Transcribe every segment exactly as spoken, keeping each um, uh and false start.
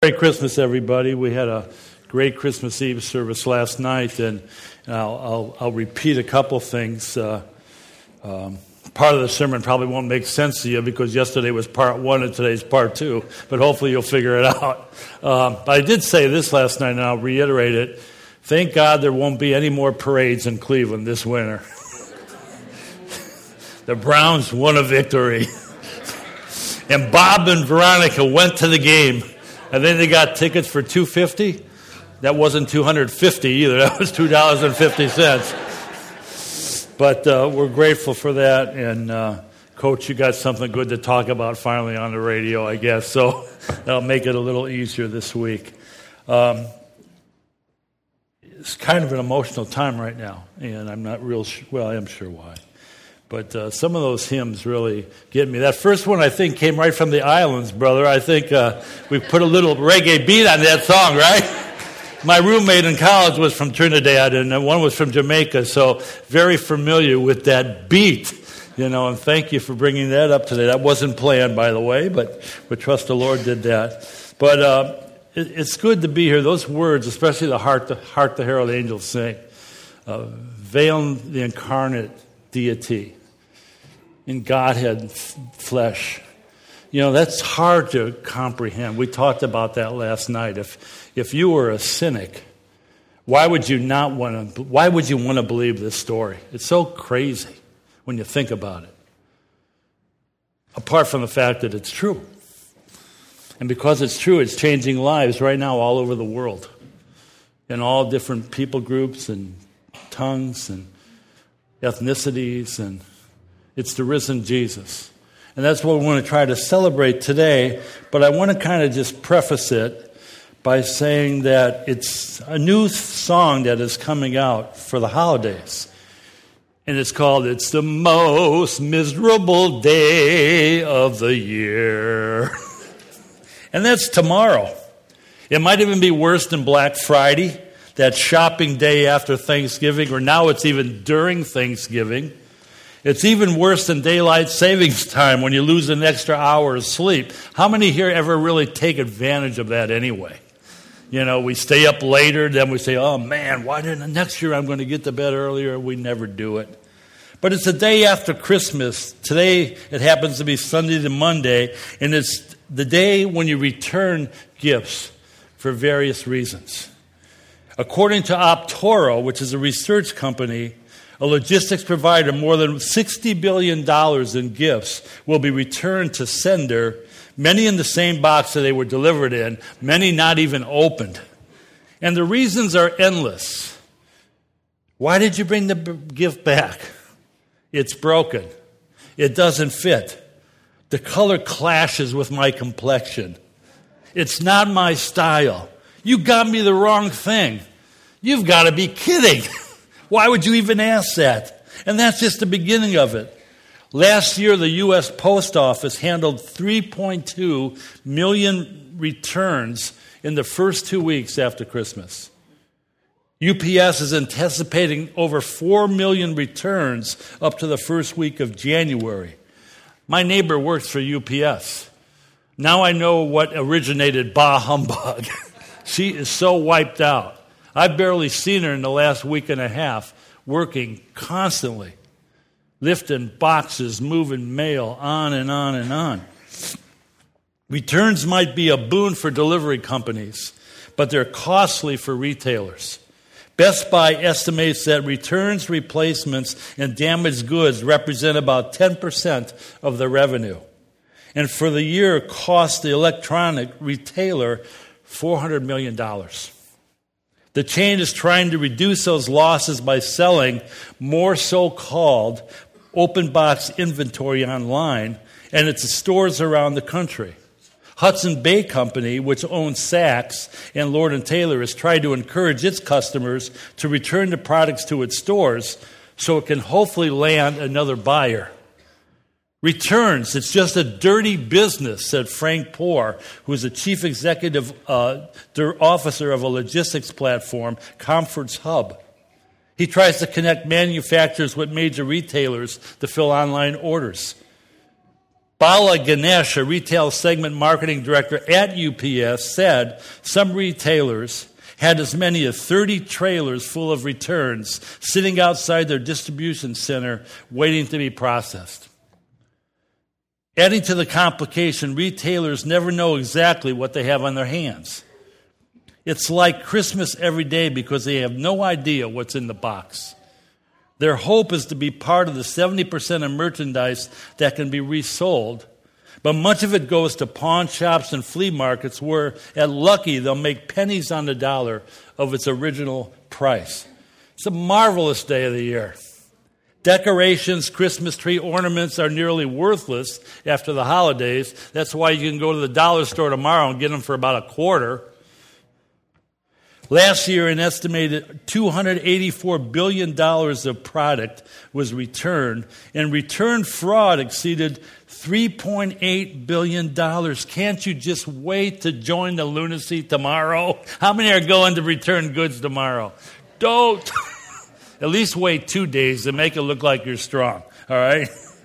Merry Christmas, everybody. We had a great Christmas Eve service last night, and I'll, I'll, I'll repeat a couple things. Uh, um, part of the sermon probably won't make sense to you because yesterday was part one and today's part two, but hopefully you'll figure it out. Um, but I did say this last night, and I'll reiterate it. Thank God there won't be any more parades in Cleveland this winter. The Browns won a victory. And Bob and Veronica went to the game. And then they got tickets for two hundred fifty dollars. That wasn't two hundred fifty dollars either. That was two dollars and fifty cents. But uh, we're grateful for that. And, uh, Coach, you got something good to talk about finally on the radio, I guess. So that'll make it a little easier this week. Um, it's kind of an emotional time right now. And I'm not real sure. Well, I am sure why. But uh, some of those hymns really get me. That first one, I think, came right from the islands, brother. I think uh, we put a little reggae beat on that song, right? My roommate in college was from Trinidad, and one was from Jamaica, so very familiar with that beat. You know, and thank you for bringing that up today. That wasn't planned, by the way, but we trust the Lord did that. But uh, it, it's good to be here. Those words, especially the Heart the, heart the Herald Angels sing, uh, veil the incarnate deity in Godhead flesh. You know, that's hard to comprehend. We talked about that last night. If if you were a cynic, why would you not want to why would you want to believe this story? It's so crazy when you think about it. Apart from the fact that it's true. And because it's true, it's changing lives right now all over the world. In all different people groups and tongues and ethnicities, and it's the risen Jesus. And that's what we want to try to celebrate today, but I want to kind of just preface it by saying that it's a new song that is coming out for the holidays. And it's called, It's the Most Miserable Day of the Year. And that's tomorrow. It might even be worse than Black Friday, that shopping day after Thanksgiving, or now it's even during Thanksgiving. It's even worse than daylight savings time when you lose an extra hour of sleep. How many here ever really take advantage of that anyway? You know, we stay up later, then we say, oh man, why didn't next year I'm going to get to bed earlier? We never do it. But it's the day after Christmas. Today it happens to be Sunday to Monday, and it's the day when you return gifts for various reasons. According to Optoro, which is a research company, a logistics provider, more than sixty billion dollars in gifts will be returned to sender, many in the same box that they were delivered in, many not even opened. And the reasons are endless. Why did you bring the gift back? It's broken. It doesn't fit. The color clashes with my complexion. It's not my style. You got me the wrong thing. You've got to be kidding. Why would you even ask that? And that's just the beginning of it. Last year, the U S Post Office handled three point two million returns in the first two weeks after Christmas. U P S is anticipating over four million returns up to the first week of January. My neighbor works for U P S. Now I know what originated Bah Humbug. She is so wiped out. I've barely seen her in the last week and a half, working constantly, lifting boxes, moving mail, on and on and on. Returns might be a boon for delivery companies, but they're costly for retailers. Best Buy estimates that returns, replacements, and damaged goods represent about ten percent of their revenue. And for the year, it cost the electronic retailer four hundred million dollars. The chain is trying to reduce those losses by selling more so-called open box inventory online, and it's at stores around the country. Hudson Bay Company, which owns Saks and Lord and Taylor, has tried to encourage its customers to return the products to its stores so it can hopefully land another buyer. Returns, it's just a dirty business, said Frank Poor, who is the chief executive uh, officer of a logistics platform, Comforts Hub. He tries to connect manufacturers with major retailers to fill online orders. Bala Ganesh, a retail segment marketing director at U P S, said some retailers had as many as thirty trailers full of returns sitting outside their distribution center waiting to be processed. Adding to the complication, retailers never know exactly what they have on their hands. It's like Christmas every day because they have no idea what's in the box. Their hope is to be part of the seventy percent of merchandise that can be resold, but much of it goes to pawn shops and flea markets where, at Lucky, they'll make pennies on the dollar of its original price. It's a marvelous day of the year. Decorations, Christmas tree ornaments are nearly worthless after the holidays. That's why you can go to the dollar store tomorrow and get them for about a quarter. Last year, an estimated two hundred eighty-four billion dollars of product was returned, and return fraud exceeded three point eight billion dollars. Can't you just wait to join the lunacy tomorrow? How many are going to return goods tomorrow? Don't. At least wait two days to make it look like you're strong, all right?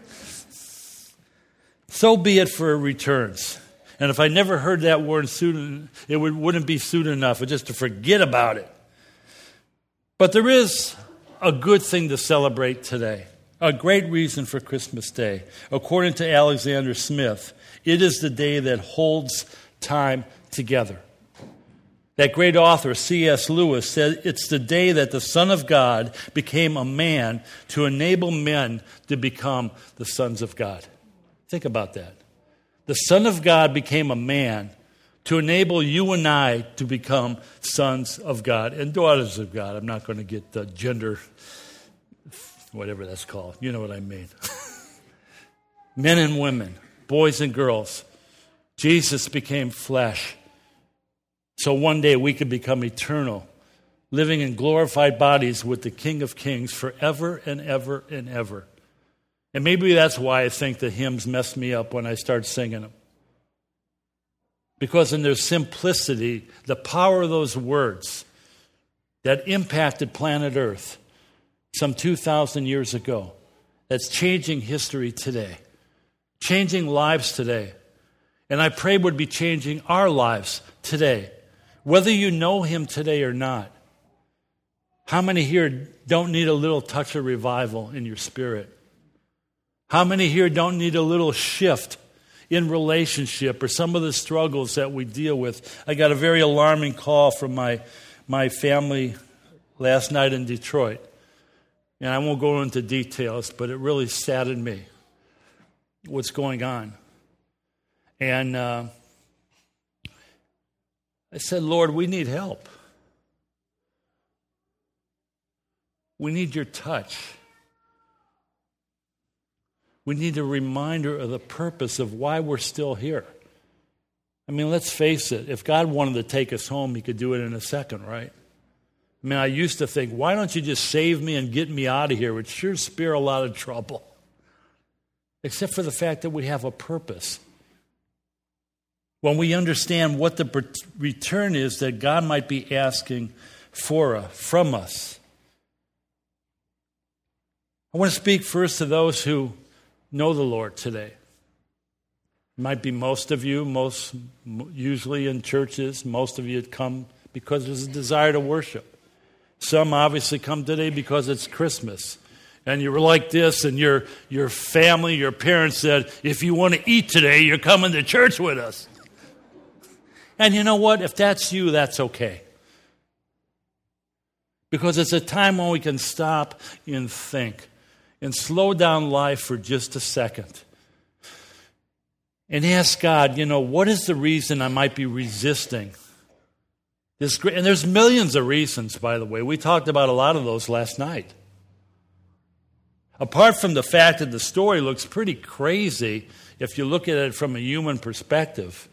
So be it for returns. And if I never heard that word soon, it would, wouldn't be soon enough just to forget about it. But there is a good thing to celebrate today, a great reason for Christmas Day. According to Alexander Smith, it is the day that holds time together. That great author, C S Lewis, said it's the day that the Son of God became a man to enable men to become the sons of God. Think about that. The Son of God became a man to enable you and I to become sons of God and daughters of God. I'm not going to get the gender, whatever that's called. You know what I mean. Men and women, boys and girls. Jesus became flesh. So one day we could become eternal, living in glorified bodies with the King of Kings forever and ever and ever. And maybe that's why I think the hymns mess me up when I start singing them. Because in their simplicity, the power of those words that impacted planet Earth some two thousand years ago, that's changing history today, changing lives today. And I pray would be changing our lives today, whether you know him today or not. How many here don't need a little touch of revival in your spirit? How many here don't need a little shift in relationship or some of the struggles that we deal with? I got a very alarming call from my, my family last night in Detroit. And I won't go into details, but it really saddened me what's going on. And uh, I said, Lord, we need help. We need your touch. We need a reminder of the purpose of why we're still here. I mean, let's face it. If God wanted to take us home, he could do it in a second, right? I mean, I used to think, why don't you just save me and get me out of here? It would sure spare a lot of trouble. Except for the fact that we have a purpose. When we understand what the return is that God might be asking for us, from us. I want to speak first to those who know the Lord today. It might be most of you, most usually in churches, most of you come because there's a desire to worship. Some obviously come today because it's Christmas. And you were like this, and your your family, your parents said, if you want to eat today, you're coming to church with us. And you know what? If that's you, that's okay. Because it's a time when we can stop and think and slow down life for just a second. And ask God, you know, what is the reason I might be resisting this great? And there's millions of reasons, by the way. We talked about a lot of those last night. Apart from the fact that the story looks pretty crazy if you look at it from a human perspective,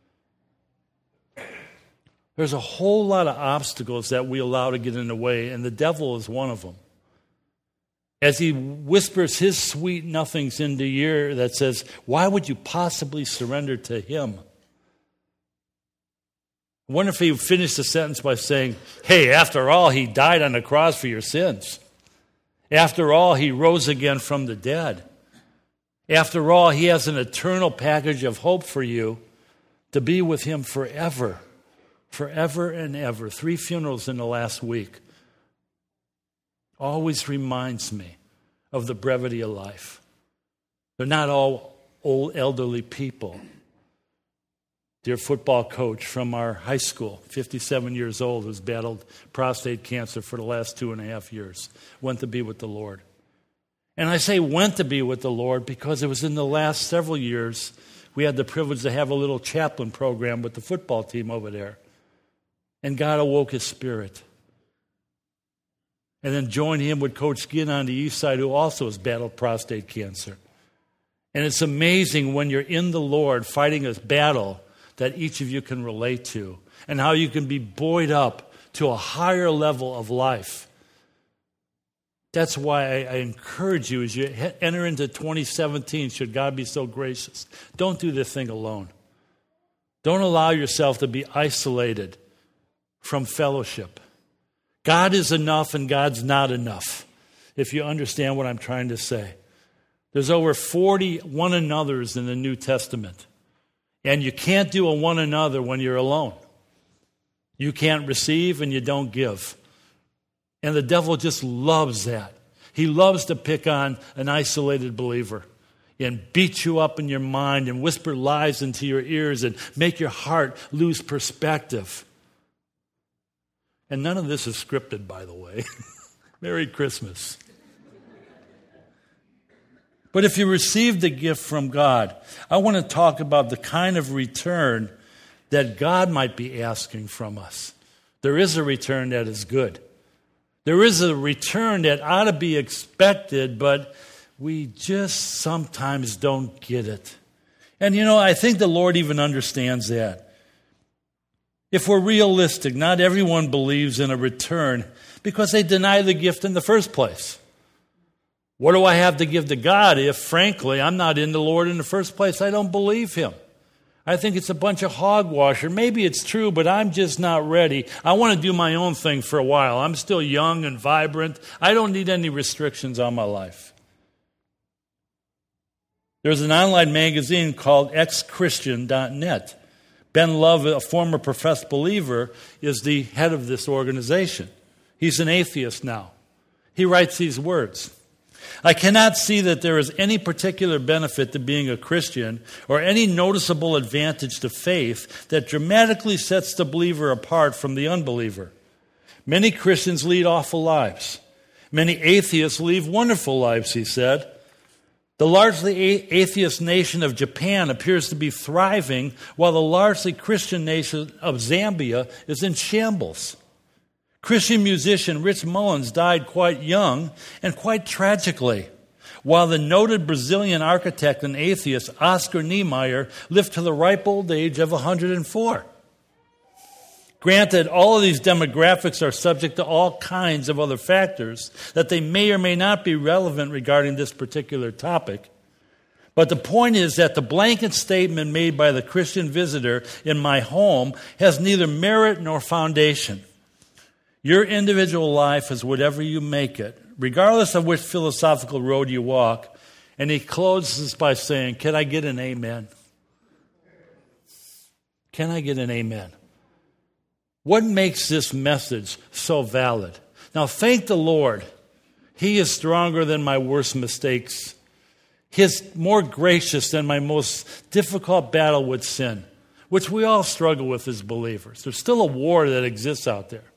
there's a whole lot of obstacles that we allow to get in the way, and the devil is one of them. As he whispers his sweet nothings into your ear that says, why would you possibly surrender to him? I wonder if he would finish the sentence by saying, hey, after all, he died on the cross for your sins. After all, he rose again from the dead. After all, he has an eternal package of hope for you to be with him forever, forever and ever. Three funerals in the last week always reminds me of the brevity of life. They're not all old elderly people. Dear football coach from our high school, fifty-seven years old, who's battled prostate cancer for the last two and a half years, went to be with the Lord. And I say went to be with the Lord because it was in the last several years we had the privilege to have a little chaplain program with the football team over there. And God awoke his spirit. And then joined him with Coach Ginn on the east side, who also has battled prostate cancer. And it's amazing when you're in the Lord fighting a battle that each of you can relate to, and how you can be buoyed up to a higher level of life. That's why I, I encourage you as you he- enter into twenty seventeen, should God be so gracious, don't do this thing alone. Don't allow yourself to be isolated from fellowship. God is enough and God's not enough, if you understand what I'm trying to say. There's over forty one another's in the New Testament. And you can't do a one another when you're alone. You can't receive and you don't give. And the devil just loves that. He loves to pick on an isolated believer and beat you up in your mind and whisper lies into your ears and make your heart lose perspective. And none of this is scripted, by the way. Merry Christmas. But if you receive the gift from God, I want to talk about the kind of return that God might be asking from us. There is a return that is good. There is a return that ought to be expected, but we just sometimes don't get it. And you know, I think the Lord even understands that. If we're realistic, not everyone believes in a return because they deny the gift in the first place. What do I have to give to God if, frankly, I'm not in the Lord in the first place? I don't believe him. I think it's a bunch of hogwash. Or maybe it's true, but I'm just not ready. I want to do my own thing for a while. I'm still young and vibrant. I don't need any restrictions on my life. There's an online magazine called X Christian dot net. Ben Love, a former professed believer, is the head of this organization. He's an atheist now. He writes these words: I cannot see that there is any particular benefit to being a Christian or any noticeable advantage to faith that dramatically sets the believer apart from the unbeliever. Many Christians lead awful lives. Many atheists live wonderful lives, he said. The largely atheist nation of Japan appears to be thriving, while the largely Christian nation of Zambia is in shambles. Christian musician Rich Mullins died quite young and quite tragically, while the noted Brazilian architect and atheist Oscar Niemeyer lived to the ripe old age of one hundred four. Granted, all of these demographics are subject to all kinds of other factors that they may or may not be relevant regarding this particular topic. But the point is that the blanket statement made by the Christian visitor in my home has neither merit nor foundation. Your individual life is whatever you make it, regardless of which philosophical road you walk. And he closes by saying, can I get an amen? Can I get an amen? What makes this message so valid? Now, thank the Lord. He is stronger than my worst mistakes. He is more gracious than my most difficult battle with sin, which we all struggle with as believers. There's still a war that exists out there.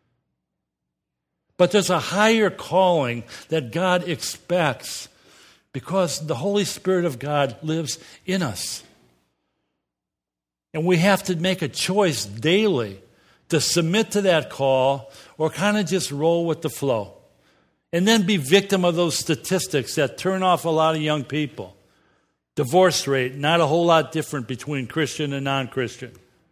But there's a higher calling that God expects because the Holy Spirit of God lives in us. And we have to make a choice daily to submit to that call or kind of just roll with the flow. And then be victim of those statistics that turn off a lot of young people. Divorce rate, not a whole lot different between Christian and non-Christian.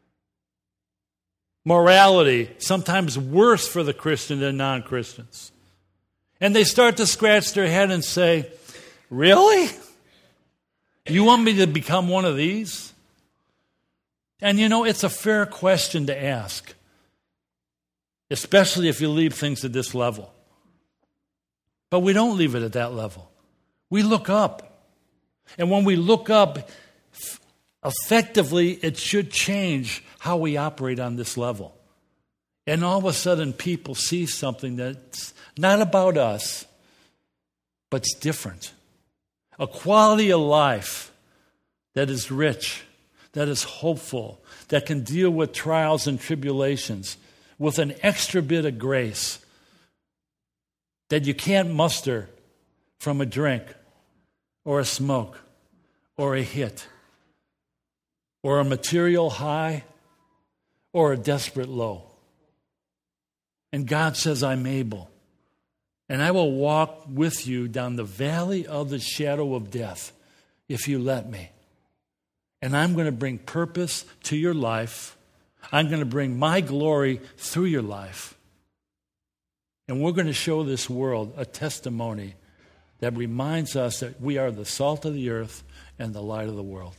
Morality, sometimes worse for the Christian than non-Christians. And they start to scratch their head and say, really? You want me to become one of these? And you know, it's a fair question to ask, especially if you leave things at this level. But we don't leave it at that level. We look up. And when we look up, effectively, it should change how we operate on this level. And all of a sudden, people see something that's not about us, but it's different. A quality of life that is rich, that is hopeful, that can deal with trials and tribulations with an extra bit of grace that you can't muster from a drink or a smoke or a hit or a material high or a desperate low. And God says, I'm able. And I will walk with you down the valley of the shadow of death if you let me. And I'm going to bring purpose to your life. I'm going to bring my glory through your life. And we're going to show this world a testimony that reminds us that we are the salt of the earth and the light of the world.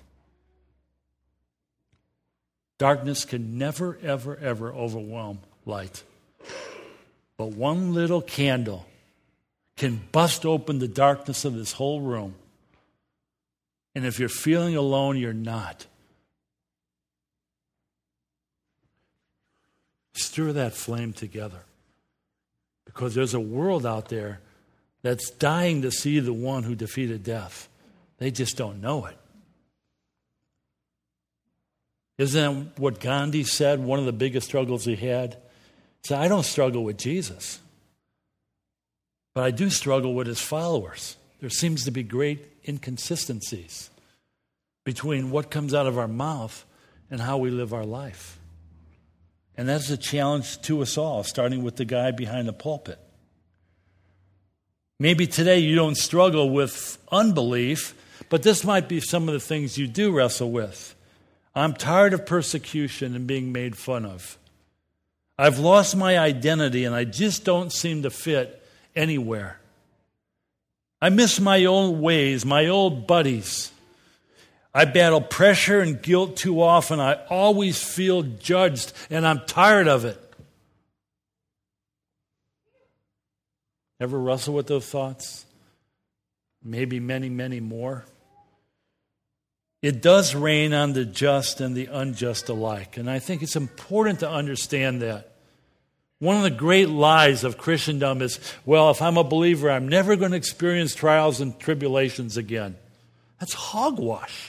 Darkness can never, ever, ever overwhelm light. But one little candle can bust open the darkness of this whole room. And if you're feeling alone, you're not. Stir that flame together. Because there's a world out there that's dying to see the one who defeated death. They just don't know it. Isn't that what Gandhi said, one of the biggest struggles he had? He said, I don't struggle with Jesus, but I do struggle with his followers. There seems to be great inconsistencies between what comes out of our mouth and how we live our life. And that's a challenge to us all, starting with the guy behind the pulpit. Maybe today you don't struggle with unbelief, but this might be some of the things you do wrestle with. I'm tired of persecution and being made fun of. I've lost my identity and I just don't seem to fit anywhere. I miss my old ways, my old buddies. I battle pressure and guilt too often. I always feel judged, and I'm tired of it. Ever wrestle with those thoughts? Maybe many, many more. It does rain on the just and the unjust alike, and I think it's important to understand that. One of the great lies of Christendom is, well, if I'm a believer, I'm never going to experience trials and tribulations again. That's hogwash.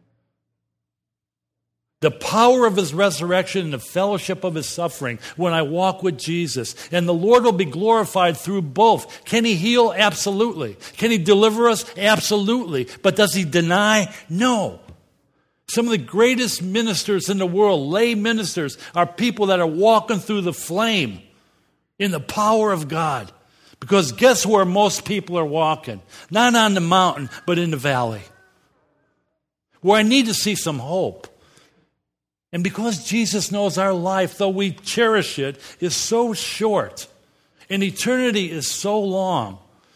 The power of his resurrection and the fellowship of his suffering when I walk with Jesus. And the Lord will be glorified through both. Can he heal? Absolutely. Can he deliver us? Absolutely. But does he deny? No. Some of the greatest ministers in the world, lay ministers, are people that are walking through the flame in the power of God. Because guess where most people are walking? Not on the mountain, but in the valley. Where I need to see some hope. And because Jesus knows our life, though we cherish it, is so short, and eternity is so long,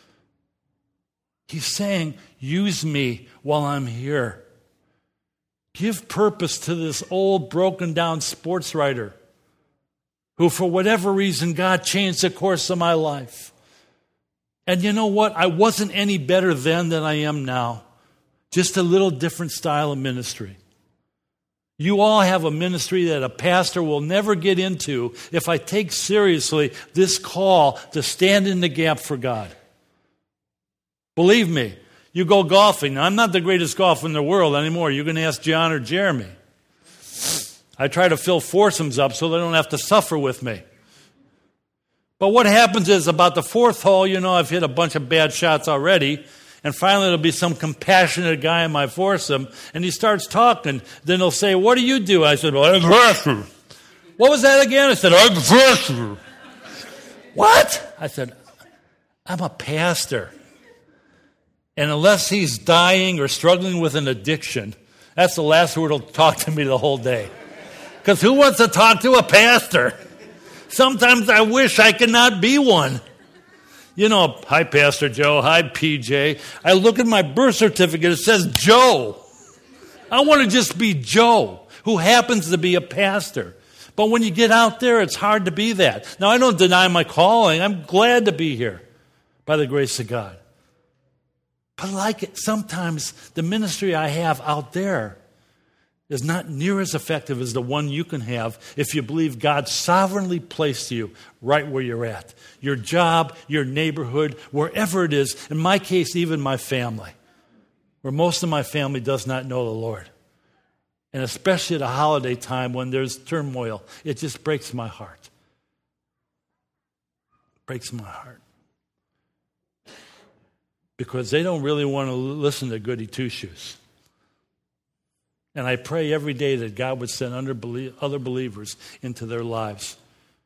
he's saying, use me while I'm here. Give purpose to this old, broken down sports writer who, for whatever reason, God changed the course of my life. And you know what? I wasn't any better then than I am now. Just a little different style of ministry. You all have a ministry that a pastor will never get into if I take seriously this call to stand in the gap for God. Believe me, you go golfing. Now, I'm not the greatest golfer in the world anymore. You can ask John or Jeremy. I try to fill foursomes up so they don't have to suffer with me. But what happens is about the fourth hole, you know, I've hit a bunch of bad shots already. And finally, there'll be some compassionate guy in my foursome, and he starts talking. Then he'll say, what do you do? I said, well, I'm a pastor. What was that again? I said, I'm a pastor. What? I said, I'm a pastor. And unless he's dying or struggling with an addiction, that's the last word he'll talk to me the whole day. Because who wants to talk to a pastor? Sometimes I wish I could not be one. You know, hi, Pastor Joe. Hi, P J. I look at my birth certificate. It says Joe. I want to just be Joe, who happens to be a pastor. But when you get out there, it's hard to be that. Now, I don't deny my calling. I'm glad to be here by the grace of God. But like it, sometimes the ministry I have out there is not near as effective as the one you can have if you believe God sovereignly placed you right where you're at. Your job, your neighborhood, wherever it is. In my case, even my family, where most of my family does not know the Lord. And especially at a holiday time when there's turmoil, it just breaks my heart. Breaks my heart. Because they don't really want to listen to goody two-shoes. And I pray every day that God would send other believers into their lives.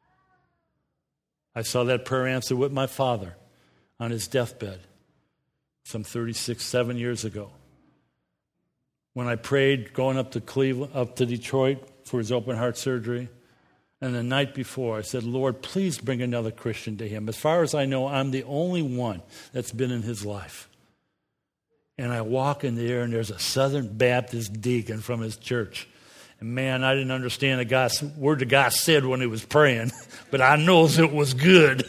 I saw that prayer answered with my father on his deathbed some thirty-six, seven years ago. When I prayed going up to Cleveland, up to Detroit for his open heart surgery, and the night before I said, Lord, please bring another Christian to him. As far as I know, I'm the only one that's been in his life. And I walk in there, and there's a Southern Baptist deacon from his church. And man, I didn't understand the guy's, word the guy said when he was praying, but I knows it was good.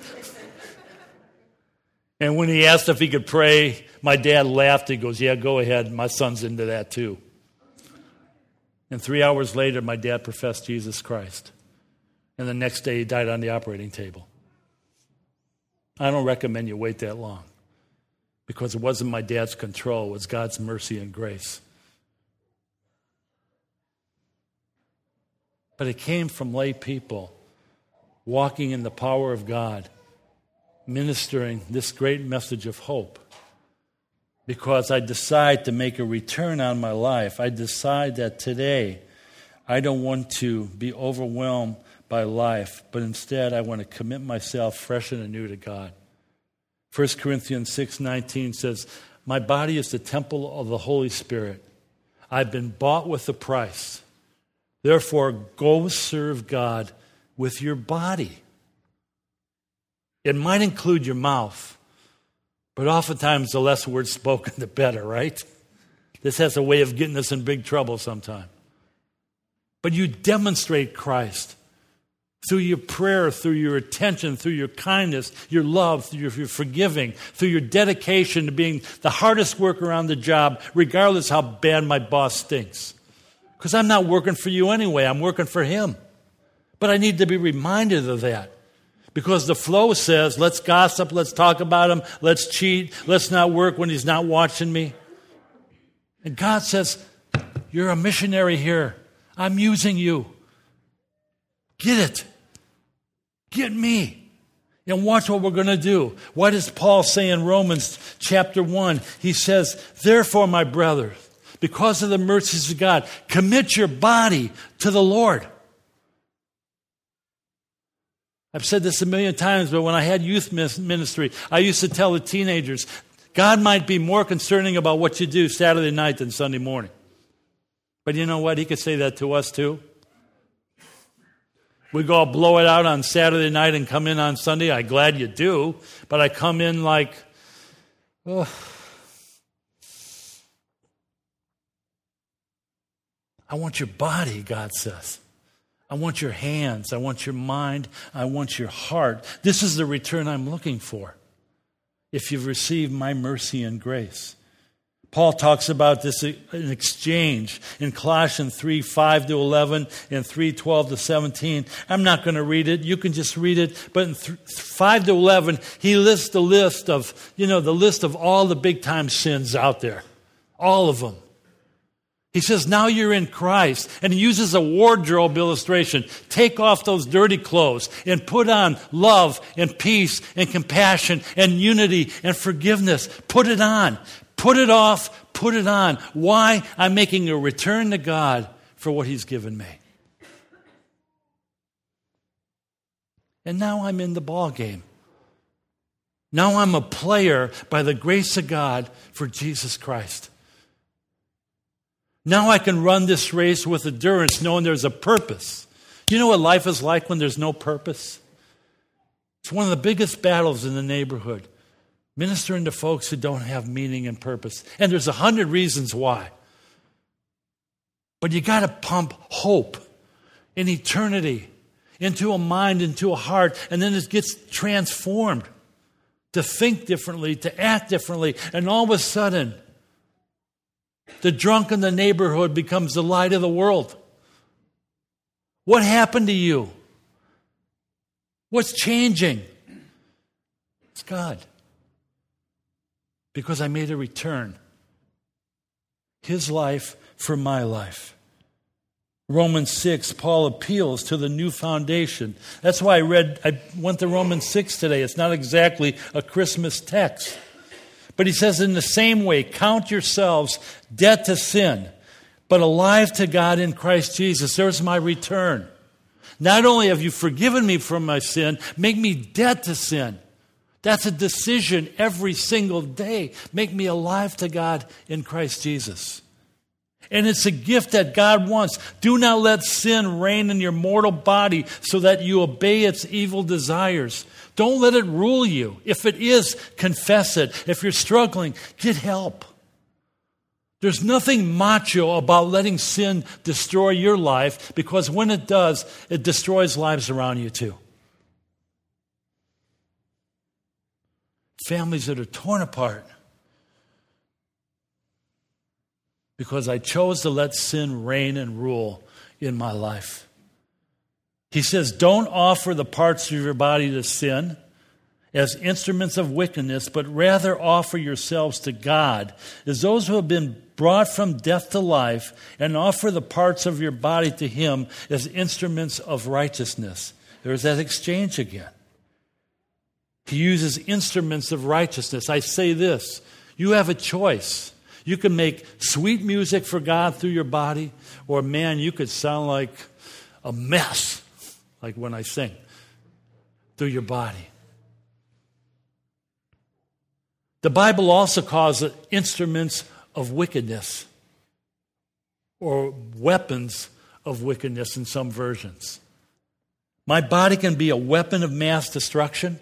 And when he asked if he could pray, my dad laughed. He goes, yeah, go ahead. My son's into that too. And three hours later, my dad professed Jesus Christ. And the next day, he died on the operating table. I don't recommend you wait that long. Because it wasn't my dad's control, it was God's mercy and grace. But it came from lay people walking in the power of God, ministering this great message of hope. Because I decide to make a return on my life. I decide that today I don't want to be overwhelmed by life, but instead I want to commit myself fresh and anew to God. First Corinthians six nineteen says, my body is the temple of the Holy Spirit. I've been bought with a price. Therefore, go serve God with your body. It might include your mouth, but oftentimes the less words spoken, the better, right? This has a way of getting us in big trouble sometime. But you demonstrate Christ through your prayer, through your attention, through your kindness, your love, through your, your forgiving, through your dedication to being the hardest worker on the job, regardless how bad my boss stinks. Because I'm not working for you anyway. I'm working for him. But I need to be reminded of that. Because the flow says, let's gossip, let's talk about him, let's cheat, let's not work when he's not watching me. And God says, you're a missionary here. I'm using you. Get it. Get me. And watch what we're going to do. What does Paul say in Romans chapter one? He says, therefore, my brothers, because of the mercies of God, commit your body to the Lord. I've said this a million times, but when I had youth ministry, I used to tell the teenagers, God might be more concerning about what you do Saturday night than Sunday morning. But you know what? He could say that to us too. We go blow it out on Saturday night and come in on Sunday. I'm glad you do. But I come in like, oh. I want your body, God says. I want your hands. I want your mind. I want your heart. This is the return I'm looking for if you've received my mercy and grace. Paul talks about this in exchange in Colossians three, five to eleven and three, twelve to seventeen. I'm not going to read it. You can just read it. But in th- five to eleven, he lists the list of, you know, the list of all the big time sins out there. All of them. He says, now you're in Christ. And he uses a wardrobe illustration. Take off those dirty clothes and put on love and peace and compassion and unity and forgiveness. Put it on. Put it off, put it on. Why? I'm making a return to God for what he's given me. And now I'm in the ball game. Now I'm a player by the grace of God for Jesus Christ. Now I can run this race with endurance, knowing there's a purpose. You know what life is like when there's no purpose? It's one of the biggest battles in the neighborhood. Ministering to folks who don't have meaning and purpose. And there's a hundred reasons why. But you got to pump hope in eternity into a mind, into a heart, and then it gets transformed. to think differently, to act differently, and all of a sudden, the drunk in the neighborhood becomes the light of the world. What happened to you? What's changing? It's God. Because I made a return. His life for my life. Romans six, Paul appeals to the new foundation. That's why I read, I went to Romans six today. It's not exactly a Christmas text. But he says, in the same way, count yourselves dead to sin, but alive to God in Christ Jesus. There's my return. Not only have you forgiven me from my sin, make me dead to sin. That's a decision every single day. Make me alive to God in Christ Jesus. And it's a gift that God wants. Do not let sin reign in your mortal body so that you obey its evil desires. Don't let it rule you. If it is, confess it. If you're struggling, get help. There's nothing macho about letting sin destroy your life, because when it does, it destroys lives around you too. Families that are torn apart because I chose to let sin reign and rule in my life. He says, don't offer the parts of your body to sin as instruments of wickedness, but rather offer yourselves to God as those who have been brought from death to life, and offer the parts of your body to Him as instruments of righteousness. There's that exchange again. He uses instruments of righteousness. I say this, you have a choice. You can make sweet music for God through your body, or man, you could sound like a mess, like when I sing, through your body. The Bible also calls it instruments of wickedness, or weapons of wickedness in some versions. My body can be a weapon of mass destruction,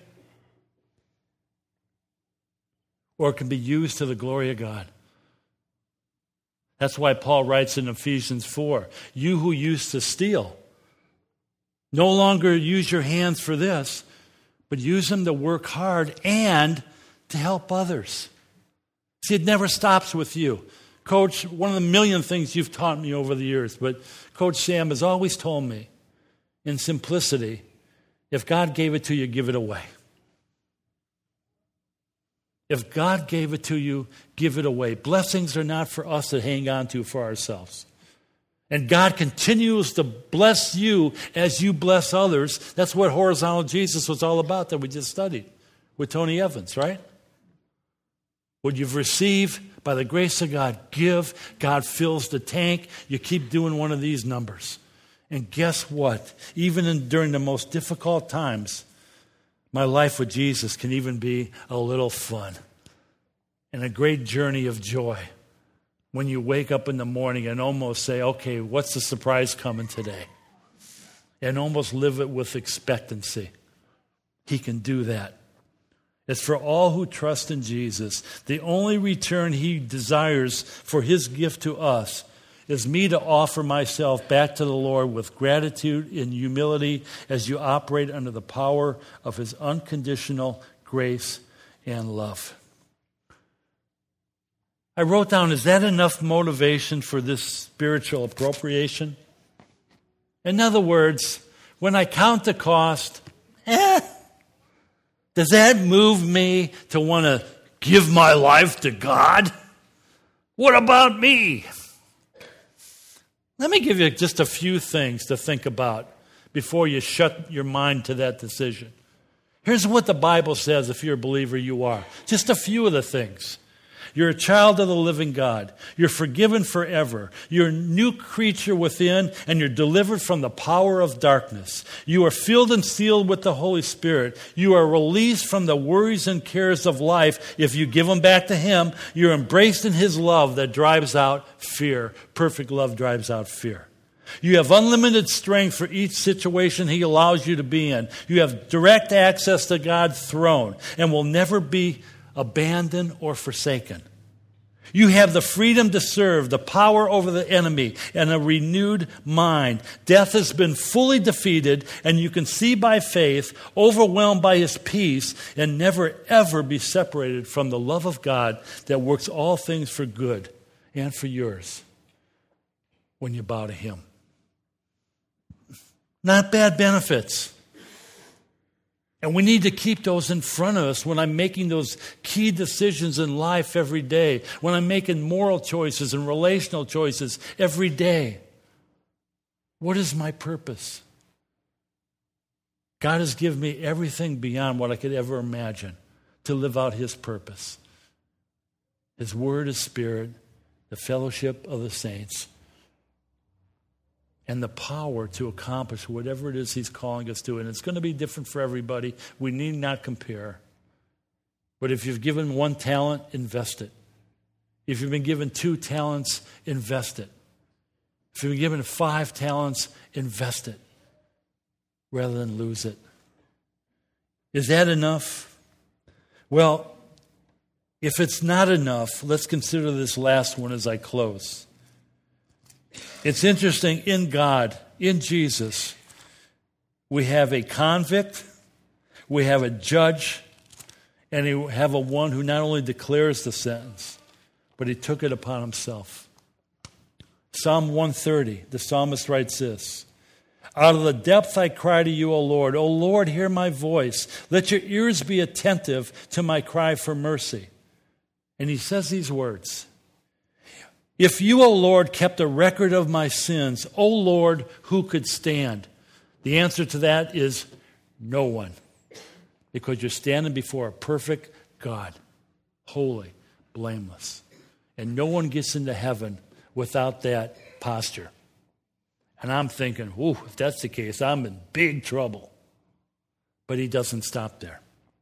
or it can be used to the glory of God. That's why Paul writes in Ephesians four, you who used to steal, no longer use your hands for this, but use them to work hard and to help others. See, it never stops with you. Coach, one of the million things you've taught me over the years, but Coach Sam has always told me, in simplicity, if God gave it to you, give it away. If God gave it to you, give it away. Blessings are not for us to hang on to for ourselves. And God continues to bless you as you bless others. That's what horizontal Jesus was all about that we just studied with Tony Evans, right? What you've received by the grace of God, give. God fills the tank. You keep doing one of these numbers. And guess what? Even in, during the most difficult times, my life with Jesus can even be a little fun and a great journey of joy when you wake up in the morning and almost say, okay, what's the surprise coming today? And almost live it with expectancy. He can do that. It's for all who trust in Jesus. The only return He desires for His gift to us is me to offer myself back to the Lord with gratitude and humility as you operate under the power of His unconditional grace and love. I wrote down, is that enough motivation for this spiritual appropriation? In other words, when I count the cost, eh, does that move me to want to give my life to God? What about me? Let me give you just a few things to think about before you shut your mind to that decision. Here's what the Bible says if you're a believer, you are. Just a few of the things. You're a child of the living God. You're forgiven forever. You're a new creature within, and you're delivered from the power of darkness. You are filled and sealed with the Holy Spirit. You are released from the worries and cares of life. If you give them back to Him, you're embraced in His love that drives out fear. Perfect love drives out fear. You have unlimited strength for each situation He allows you to be in. You have direct access to God's throne and will never be abandoned or forsaken. You have the freedom to serve, the power over the enemy, and a renewed mind. Death has been fully defeated, and you can see by faith, overwhelmed by his peace, and never ever be separated from the love of God that works all things for good and for yours when you bow to him. Not bad benefits. And we need to keep those in front of us when I'm making those key decisions in life every day, when I'm making moral choices and relational choices every day. What is my purpose? God has given me everything beyond what I could ever imagine to live out his purpose. His word, his spirit, the fellowship of the saints, and the power to accomplish whatever it is he's calling us to. And it's going to be different for everybody. We need not compare. But if you've given one talent, invest it. If you've been given two talents, invest it. If you've been given five talents, invest it rather than lose it. Is that enough? Well, if it's not enough, let's consider this last one as I close. It's interesting, in God, in Jesus, we have a convict, we have a judge, and we have a one who not only declares the sentence, but he took it upon himself. Psalm one thirty, the psalmist writes this: "Out of the depth I cry to you, O Lord. O Lord, hear my voice. Let your ears be attentive to my cry for mercy." And he says these words: "If you, O Lord, kept a record of my sins, O Lord, who could stand?" The answer to that is no one. Because you're standing before a perfect God, holy, blameless. And no one gets into heaven without that posture. And I'm thinking, ooh, if that's the case, I'm in big trouble. But he doesn't stop there.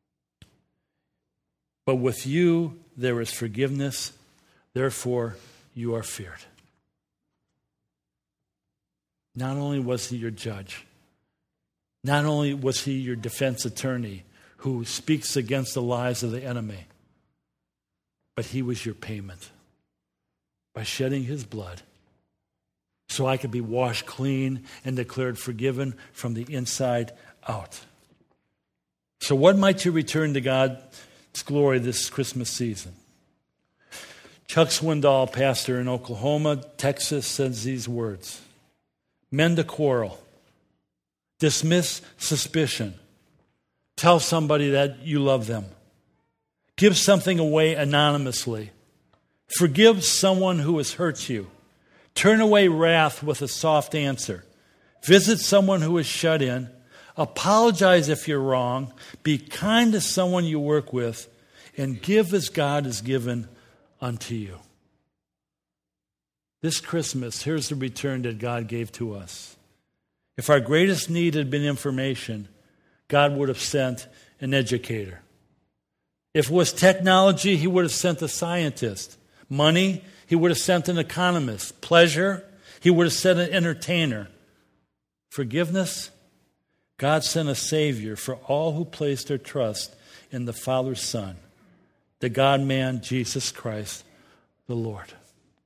"But with you there is forgiveness, therefore you are feared." Not only was he your judge, not only was he your defense attorney who speaks against the lies of the enemy, but he was your payment by shedding his blood so I could be washed clean and declared forgiven from the inside out. So what might you return to God's glory this Christmas season? Chuck Swindoll, pastor in Oklahoma, Texas, says these words: "Mend a quarrel. Dismiss suspicion. Tell somebody that you love them. Give something away anonymously. Forgive someone who has hurt you. Turn away wrath with a soft answer. Visit someone who is shut in. Apologize if you're wrong. Be kind to someone you work with. And give as God has given unto you." This Christmas, here's the return that God gave to us. If our greatest need had been information, God would have sent an educator. If it was technology, he would have sent a scientist. Money, he would have sent an economist. Pleasure, he would have sent an entertainer. Forgiveness, God sent a Savior for all who place their trust in the Father's Son, the God-man, Jesus Christ, the Lord.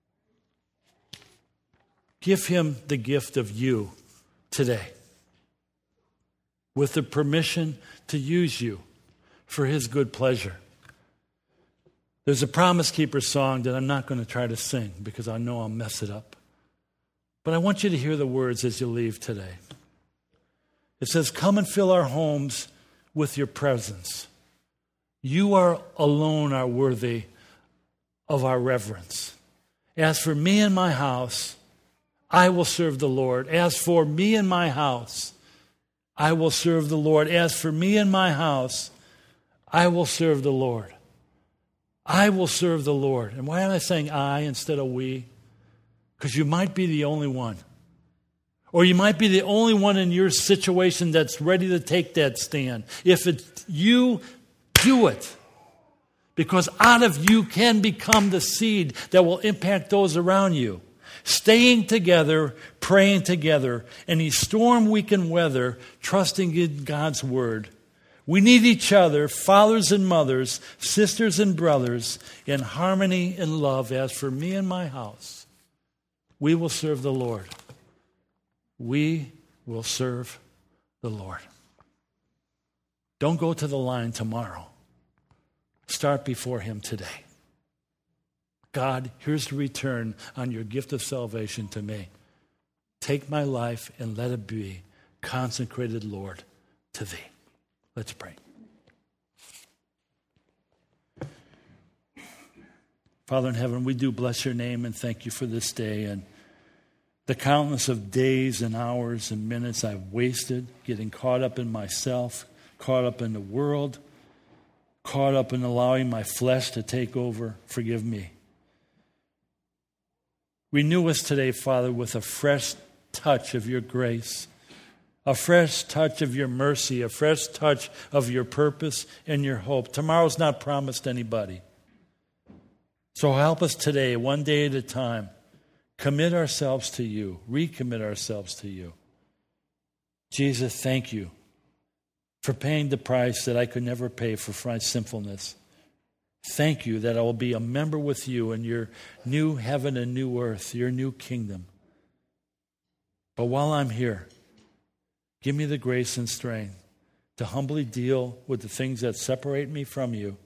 Give him the gift of you today with the permission to use you for his good pleasure. There's a Promise Keeper song that I'm not going to try to sing because I know I'll mess it up. But I want you to hear the words as you leave today. It says, "Come and fill our homes with your presence. You are alone are worthy of our reverence. As for me and my house, I will serve the Lord. As for me and my house, I will serve the Lord. As for me and my house, I will serve the Lord." I will serve the Lord. And why am I saying I instead of we? Because you might be the only one. Or you might be the only one in your situation that's ready to take that stand. If it's you, do it. Because out of you can become the seed that will impact those around you. Staying together, praying together, any storm we can weather, trusting in God's word, We need each other, fathers and mothers, sisters and brothers, in harmony and love. As for me and my house, we will serve the Lord. We will serve the Lord. Don't go to the line tomorrow. Start before Him today. God, here's the return on your gift of salvation to me. Take my life and let it be consecrated, Lord, to Thee. Let's pray. Father in heaven, we do bless your name and thank you for this day and the countless of days and hours and minutes I've wasted getting caught up in myself, caught up in the world, caught up in allowing my flesh to take over. Forgive me. Renew us today, Father, with a fresh touch of your grace, a fresh touch of your mercy, a fresh touch of your purpose and your hope. Tomorrow's not promised to anybody. So help us today, one day at a time, commit ourselves to you, recommit ourselves to you. Jesus, thank you for paying the price that I could never pay for my sinfulness. Thank you that I will be a member with you in your new heaven and new earth, your new kingdom. But while I'm here, give me the grace and strength to humbly deal with the things that separate me from you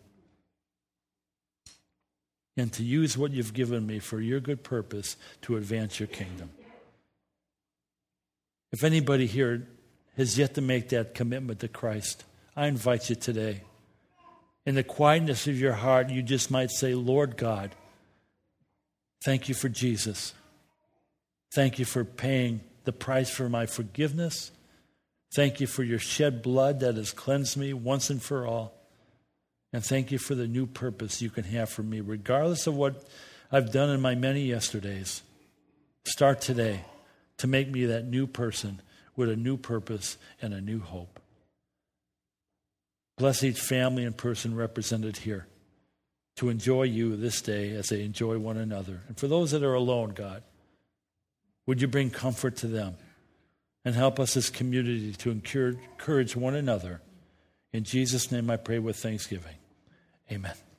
and to use what you've given me for your good purpose to advance your kingdom. If anybody here has yet to make that commitment to Christ, I invite you today. In the quietness of your heart, you just might say, Lord God, thank you for Jesus. Thank you for paying the price for my forgiveness. Thank you for your shed blood that has cleansed me once and for all. And thank you for the new purpose you can have for me, regardless of what I've done in my many yesterdays. Start today to make me that new person with a new purpose and a new hope. Bless each family and person represented here to enjoy you this day as they enjoy one another. And for those that are alone, God, would you bring comfort to them and help us as community to encourage one another. In Jesus' name I pray with thanksgiving. Amen.